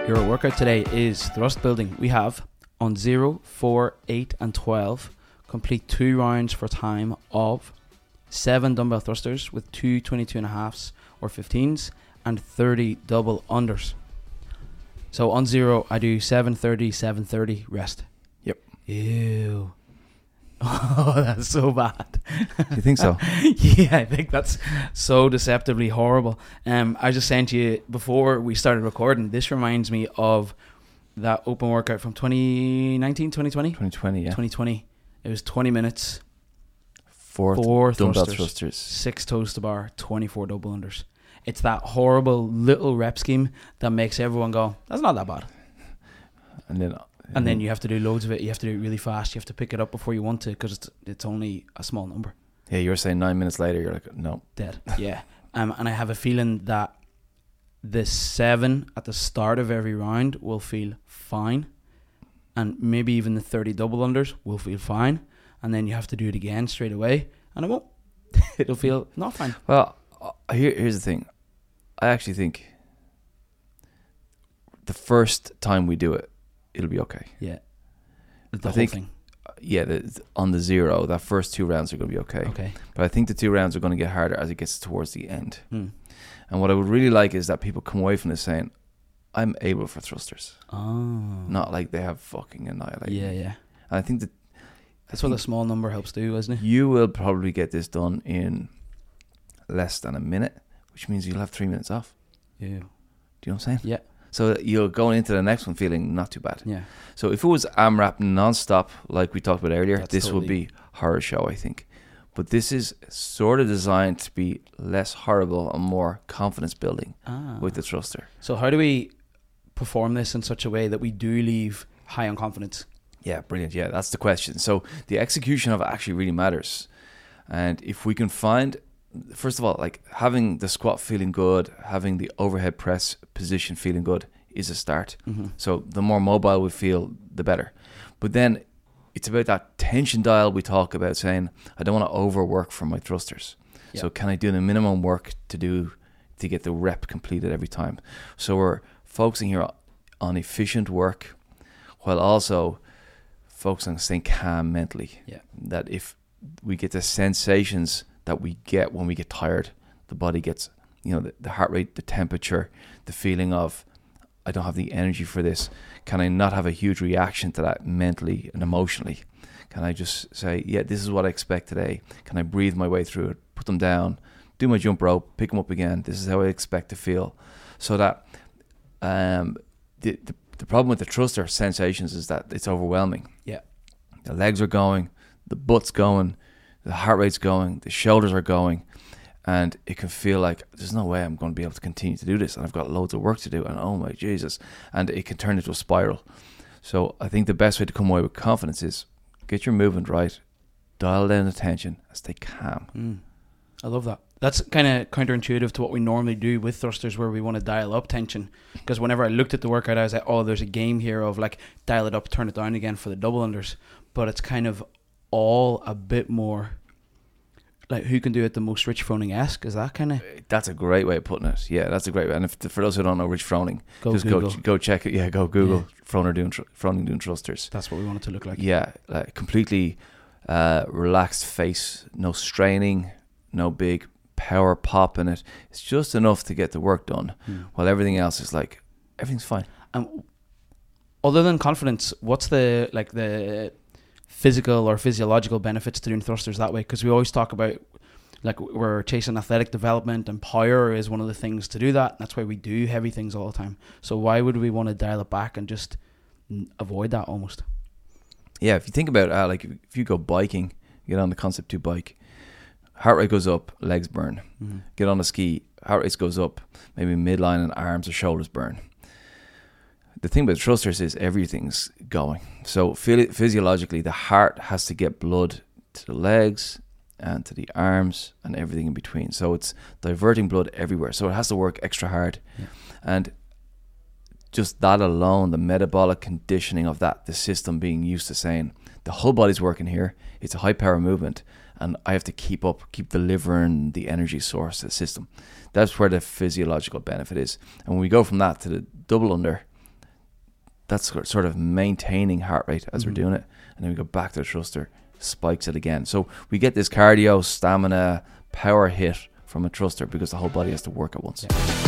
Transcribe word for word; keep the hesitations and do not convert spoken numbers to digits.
Your workout today is thrust building. We have on zero, four, eight and twelve complete two rounds for time of seven dumbbell thrusters with two twenty-two and a halves or fifteens and thirty double unders. So on zero I do seven thirty, seven thirty, rest. Yep. Ew. Oh, that's so bad. Do you think so? Yeah, I think that's so deceptively horrible. Um, I just sent you before we started recording. This reminds me of that open workout from twenty nineteen, twenty twenty? twenty twenty, yeah. twenty twenty. It was twenty minutes, Four, four dumbbell thrusters, thrusters. six toes to bar, twenty-four double unders. It's that horrible little rep scheme that makes everyone go, that's not that bad. And then, And then you have to do loads of it. You have to do it really fast. You have to pick it up before you want to because it's, it's only a small number. yeah, you were saying nine minutes later, you're like, no. Dead. Yeah. Um, and I have a feeling that the seven at the start of every round will feel fine. And maybe even the thirty double unders will feel fine. And then you have to do it again straight away. And it won't. It'll feel not fine. Well, uh, here, here's the thing. I actually think the first time we do it, it'll be okay. Yeah. The I whole think, thing. Yeah, the, on the zero, that first two rounds are going to be okay. Okay. But I think the two rounds are going to get harder as it gets towards the end. Hmm. And what I would really like is that people come away from this saying, I'm able for thrusters. Oh. Not like they have fucking annihilated. Yeah, yeah. And I think that That's what a small number helps do, isn't it? you will probably get this done in less than a minute, which means you'll have three minutes off. Yeah. Do you know what I'm saying? Yeah. So you're going into the next one feeling not too bad. Yeah. So if it was AMRAP non-stop, like we talked about earlier, That's this totally- would be horror show, I think. But this is sort of designed to be less horrible and more confidence building Ah. with the thruster. So how do we perform this in such a way that we do leave high on confidence? Yeah, brilliant. Yeah, that's the question. So the execution of it actually really matters. And if we can find, first of all, like having the squat feeling good, having the overhead press position feeling good is a start. Mm-hmm. So the more mobile we feel, the better. But then it's about that tension dial we talk about, saying, I don't want to overwork for my thrusters. Yeah. So can I do the minimum work to do to get the rep completed every time? So we're focusing here on efficient work while also focusing on staying calm mentally. Yeah. That if we get the sensations that we get when we get tired, the body gets, you know, the, the heart rate, the temperature, the feeling of, I don't have the energy for this. Can I not have a huge reaction to that mentally and emotionally? Can I just say, yeah, this is what I expect today. Can I breathe my way through it, put them down, do my jump rope, pick them up again. This is how I expect to feel. So that um, the, the the problem with the thruster sensations is that it's overwhelming. Yeah. The legs are going, the butt's going, the heart rate's going, the shoulders are going, and it can feel like there's no way I'm going to be able to continue to do this, and I've got loads of work to do, and oh my Jesus, and it can turn into a spiral. So I think the best way to come away with confidence is get your movement right, dial down the tension, and stay calm. Mm. I love that. That's kind of counterintuitive to what we normally do with thrusters, where we want to dial up tension. Because whenever I looked at the workout, I was like, oh, there's a game here of like dial it up, turn it down again for the double unders. But it's kind of all a bit more like who can do it the most Rich Froning-esque. Is that kind of... That's a great way of putting it. Yeah, that's a great way. And if, for those who don't know Rich Froning, Go just Google. go go check it. Yeah, go Google Yeah. Froning doing thr- Froning doing thrusters. That's what we want it to look like. Yeah, like completely uh, relaxed face, no straining, no big power pop in it. It's just enough to get the work done, Hmm. while everything else is like, everything's fine. Um, other than confidence, what's the like the physical or physiological benefits to doing thrusters that way? Because we always talk about like we're chasing athletic development, and power is one of the things to do that. That's why we do heavy things all the time. So why would we want to dial it back and just n- avoid that almost? Yeah, if you think about uh, like if you go biking, you get on the Concept two bike, heart rate goes up, legs burn. Mm-hmm. Get on a ski, heart rate goes up, maybe midline and arms or shoulders burn. The thing about thrusters is everything's going. So phy- physiologically, the heart has to get blood to the legs and to the arms and everything in between. So it's diverting blood everywhere. So it has to work extra hard. Yeah. And just that alone, the metabolic conditioning of that, the system being used to saying, the whole body's working here. It's a high power movement, and I have to keep up, keep delivering the energy source to the system. That's where the physiological benefit is. And when we go from that to the double under, that's sort of maintaining heart rate as Mhm. we're doing it, and then we go back to the thruster, spikes it again. So we get this cardio, stamina, power hit from a thruster because the whole body has to work at once. Yeah.